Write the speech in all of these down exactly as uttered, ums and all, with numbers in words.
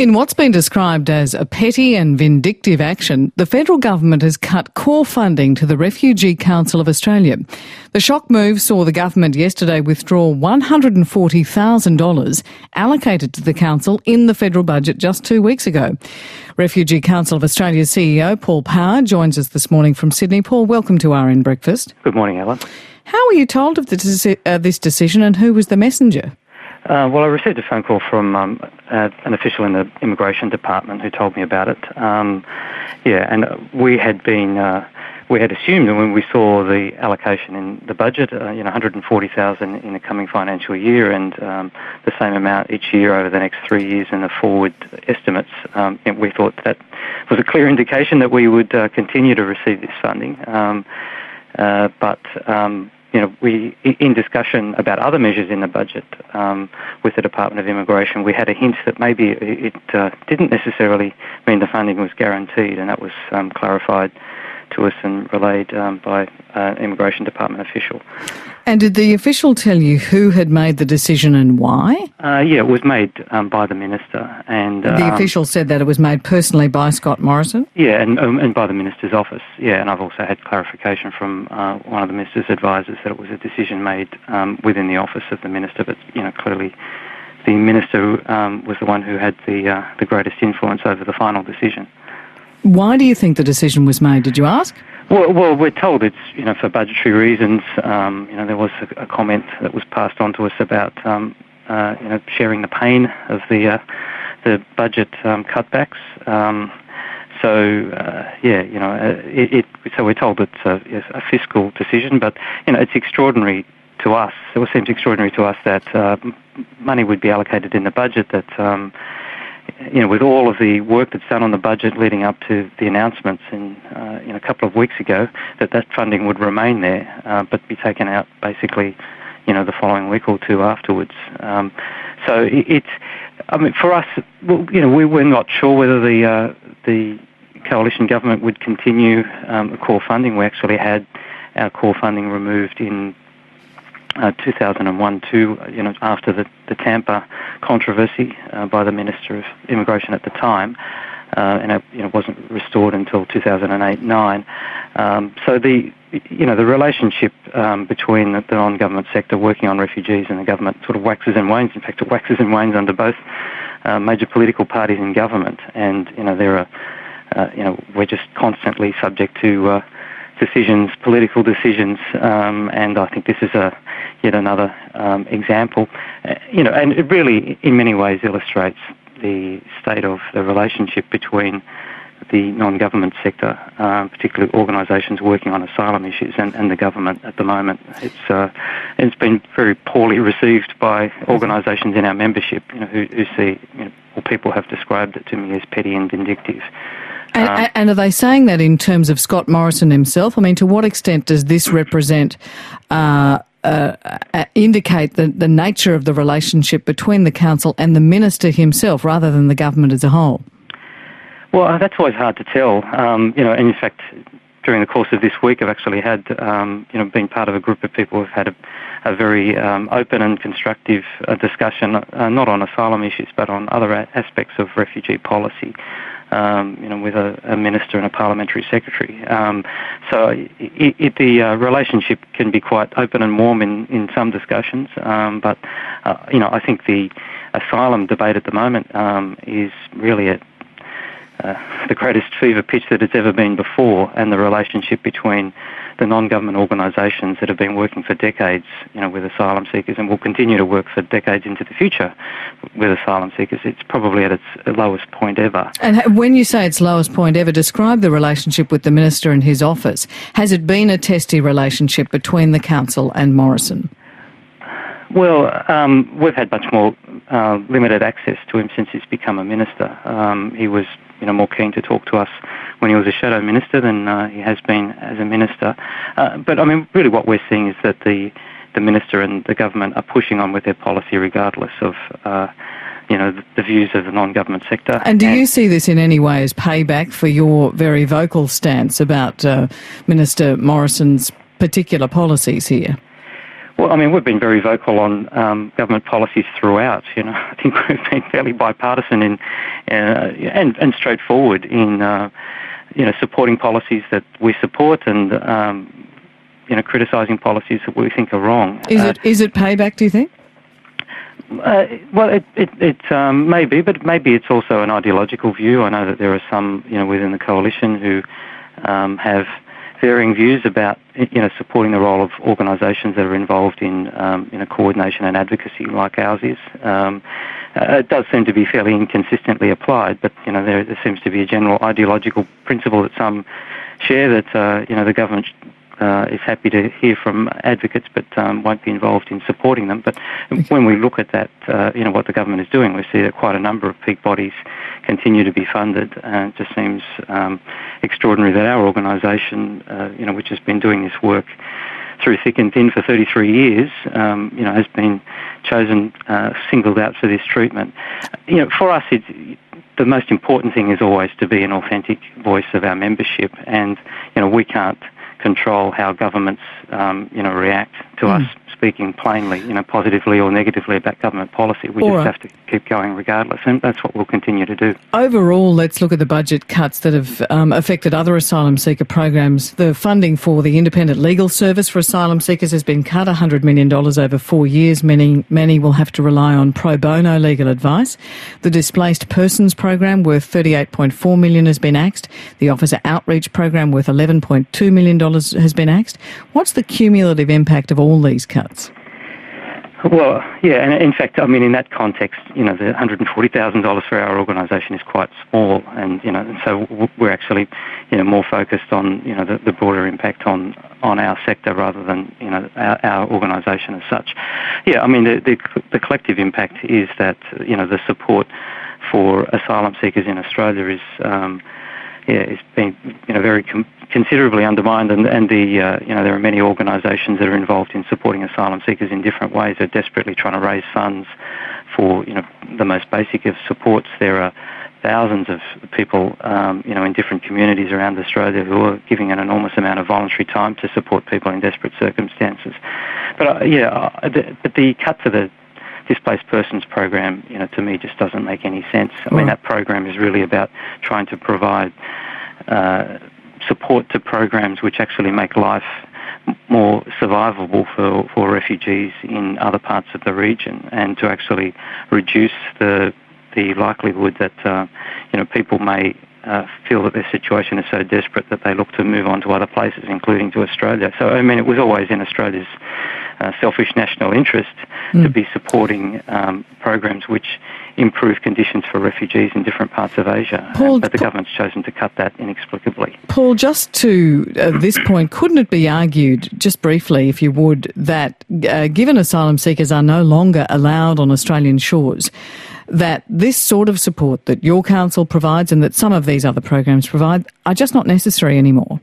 In what's been described as a petty and vindictive action, the federal government has cut core funding to the Refugee Council of Australia. The shock move saw the government yesterday withdraw one hundred forty thousand dollars allocated to the council in the federal budget just two weeks ago. Refugee Council of Australia's C E O, Paul Power, joins us this morning from Sydney. Paul, welcome to R N Breakfast. Good morning, Ellen. How were you told of this, uh, this decision, and who was the messenger? Uh, well, I received a phone call from um, uh, an official in the Immigration Department who told me about it. Um, yeah, and we had been, uh, we had assumed that when we saw the allocation in the budget, uh, you know, one hundred forty thousand dollars in the coming financial year, and um, the same amount each year over the next three years in the forward estimates, um, we thought that was a clear indication that we would uh, continue to receive this funding. Um, uh, but um, You know, we, in discussion about other measures in the budget um, with the Department of Immigration, we had a hint that maybe it uh, didn't necessarily mean the funding was guaranteed, and that was um, clarified to us and relayed um, by an Immigration Department official. And did the official tell you who had made the decision and why? Uh, yeah, it was made um, by the Minister. and The um, official said that it was made personally by Scott Morrison? Yeah, and, um, and by the Minister's office. Yeah, and I've also had clarification from uh, one of the Minister's advisors that it was a decision made um, within the office of the Minister, but, you know, clearly the Minister um, was the one who had the uh, the greatest influence over the final decision. Why do you think the decision was made? Did you ask? Well, well, we're told it's, you know, for budgetary reasons. Um, you know, there was a, a comment that was passed on to us about, um, uh, you know, sharing the pain of the uh, the budget um, cutbacks. Um, so, uh, yeah, you know, it, it. So we're told it's a, it's a fiscal decision, but you know, it's extraordinary to us. It seems extraordinary to us that uh, money would be allocated in the budget that. Um, You know, with all of the work that's done on the budget leading up to the announcements in, uh, you know, a couple of weeks ago, that that funding would remain there, uh, but be taken out basically, you know, the following week or two afterwards. Um, so it, it's, I mean, for us, well, you know, we were not sure whether the uh, the coalition government would continue um, the core funding. We actually had our core funding removed in Uh, two thousand one, two, you know, after the, the Tampa controversy uh, by the Minister of Immigration at the time, uh, and it, you know, wasn't restored until two thousand eight nine. Um, so the, you know, the relationship um, between the, the non-government sector working on refugees and the government sort of waxes and wanes. In fact, it waxes and wanes under both uh, major political parties in government, and you know, there are, uh, you know, we're just constantly subject to. Uh, decisions, political decisions, um, and I think this is a yet another um, example. Uh, you know, and it really, in many ways, illustrates the state of the relationship between the non-government sector, uh, particularly organisations working on asylum issues, and, and the government at the moment. It's uh, it's been very poorly received by organisations in our membership, you know, who, who see, you know, or people have described it to me as petty and vindictive. And, um, and are they saying that in terms of Scott Morrison himself? I mean, to what extent does this represent, uh, uh, uh, indicate the, the nature of the relationship between the council and the minister himself, rather than the government as a whole? Well, that's always hard to tell. Um, you know, and in fact, during the course of this week, I've actually had, um, you know, been part of a group of people who've had a, a very um, open and constructive uh, discussion, uh, not on asylum issues, but on other a- aspects of refugee policy. Um, you know, with a, a minister and a parliamentary secretary. Um, so it, it, the uh, relationship can be quite open and warm in, in some discussions, um, but, uh, you know, I think the asylum debate at the moment um, is really at uh, the greatest fever pitch that it's ever been before, and the relationship between the non-government organisations that have been working for decades, you know, with asylum seekers, and will continue to work for decades into the future with asylum seekers, it's probably at its lowest point ever. And when you say its lowest point ever, describe the relationship with the Minister and his office. Has it been a testy relationship between the Council and Morrison? Well, um, we've had much more uh, limited access to him since he's become a minister. Um, he was, you know, more keen to talk to us when he was a shadow minister than uh, he has been as a minister. Uh, but I mean, really, what we're seeing is that the the minister and the government are pushing on with their policy, regardless of, uh, you know, the, the views of the non-government sector. And do and you see this in any way as payback for your very vocal stance about uh, Minister Morrison's particular policies here? Well, I mean, we've been very vocal on um, government policies throughout. You know, I think we've been fairly bipartisan in, uh, and and straightforward in, uh, you know, supporting policies that we support and, um, you know, criticising policies that we think are wrong. Is it uh, is it payback, do you think? Uh, well, it it, it um, may be, but maybe it's also an ideological view. I know that there are some, you know, within the coalition who um, have varying views about, you know, supporting the role of organisations that are involved in, um, you know, coordination and advocacy like ours is. Um, uh, it does seem to be fairly inconsistently applied, but, you know, there, there seems to be a general ideological principle that some share that, uh, you know, the government uh, is happy to hear from advocates but um, won't be involved in supporting them. But when we look at that, uh, you know, what the government is doing, we see that quite a number of peak bodies continue to be funded, and it just seems um, extraordinary that our organisation, uh, you know, which has been doing this work through thick and thin for thirty-three years, um, you know, has been chosen, uh, singled out for this treatment. You know, for us, it's, the most important thing is always to be an authentic voice of our membership, and, you know, we can't control how governments, um, you know, react to mm. us speaking plainly, you know, positively or negatively about government policy. We All just right. have to keep going regardless, and that's what we'll continue to do. Overall, let's look at the budget cuts that have um, affected other asylum seeker programs. The funding for the Independent Legal Service for asylum seekers has been cut one hundred million dollars over four years. Many, many will have to rely on pro bono legal advice. The Displaced Persons Program, worth thirty-eight point four million dollars, has been axed. The Officer Outreach Program, worth eleven point two million dollars, has been axed. What's the cumulative impact of all these cuts? Well, yeah, and in fact, I mean, in that context, you know, the one hundred forty thousand dollars for our organisation is quite small, and, you know, and so we're actually, you know, more focused on, you know, the, the broader impact on, on our sector rather than, you know, our, our organisation as such. Yeah, I mean, the, the the collective impact is that, you know, the support for asylum seekers in Australia is, um, yeah, is being, you know, very com- considerably undermined, and, and the, uh, you know, there are many organisations that are involved in supporting asylum seekers in different ways. They're desperately trying to raise funds for, you know, the most basic of supports. There are thousands of people, um, you know, in different communities around Australia who are giving an enormous amount of voluntary time to support people in desperate circumstances. But, uh, yeah, uh, the, but the cut to the Displaced Persons Program, you know, to me just doesn't make any sense. I mean, that program is really about trying to provide uh, support to programs which actually make life more survivable for, for refugees in other parts of the region, and to actually reduce the the likelihood that, uh, you know, people may uh, feel that their situation is so desperate that they look to move on to other places, including to Australia. So, I mean, it was always in Australia's uh, selfish national interest mm. to be supporting um, programs which improve conditions for refugees in different parts of Asia. Paul, but the Paul, government's chosen to cut that inexplicably. Paul, just to uh, this point, couldn't it be argued, just briefly, if you would, that uh, given asylum seekers are no longer allowed on Australian shores, that this sort of support that your council provides and that some of these other programs provide are just not necessary anymore?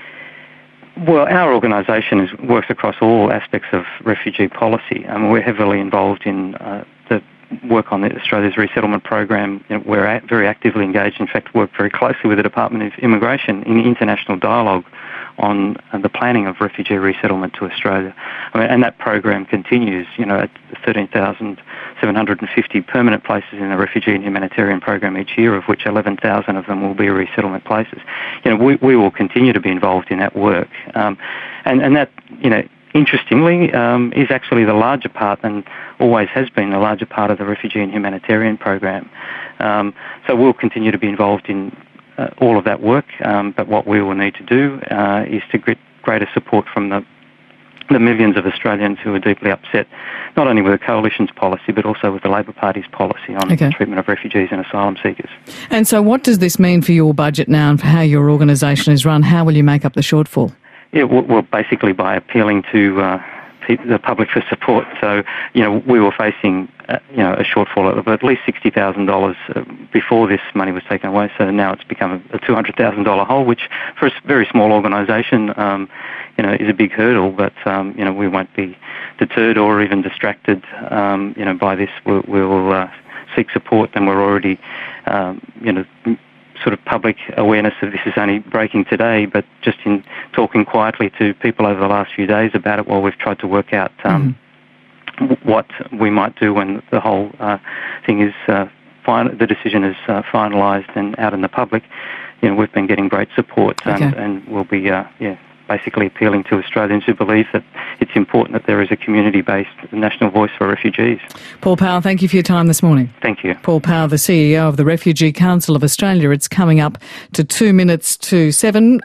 Well, our organisation is, works across all aspects of refugee policy. I mean, we're heavily involved in uh, the work on the Australia's resettlement program. You know, we're a- very actively engaged, in fact, work very closely with the Department of Immigration in international dialogue on uh, the planning of refugee resettlement to Australia. I mean, and that program continues, you know, at thirteen thousand seven hundred fifty permanent places in the refugee and humanitarian program each year, of which eleven thousand of them will be resettlement places. You know, we, we will continue to be involved in that work. Um, and, and that, you know, interestingly, um, is actually the larger part, and always has been the larger part of the refugee and humanitarian program. Um, so we'll continue to be involved in uh, all of that work, um, but what we will need to do uh, is to get greater support from the the millions of Australians who are deeply upset, not only with the Coalition's policy, but also with the Labor Party's policy on okay. the treatment of refugees and asylum seekers. And so what does this mean for your budget now and for how your organisation is run? How will you make up the shortfall? Yeah, well, basically by appealing to uh, the public for support. So, you know, we were facing, uh, you know, a shortfall of at least sixty thousand dollars uh, before this money was taken away. So now it's become a two hundred thousand dollars hole, which for a very small organisation, um, you know, is a big hurdle. But, um, you know, we won't be deterred or even distracted, um, you know, by this. We'll, we'll uh, seek support, and we're already, um, you know, sort of public awareness of this is only breaking today, but just in talking quietly to people over the last few days about it while we've tried to work out um, mm-hmm. what we might do when the whole uh, thing is, uh, fin- the decision is uh, finalised and out in the public. You know, we've been getting great support, and, okay. and we'll be, uh, yeah, basically appealing to Australians who believe that it's important that there is a community-based national voice for refugees. Paul Power, thank you for your time this morning. Thank you. Paul Power, the C E O of the Refugee Council of Australia. It's coming up to two minutes to seven.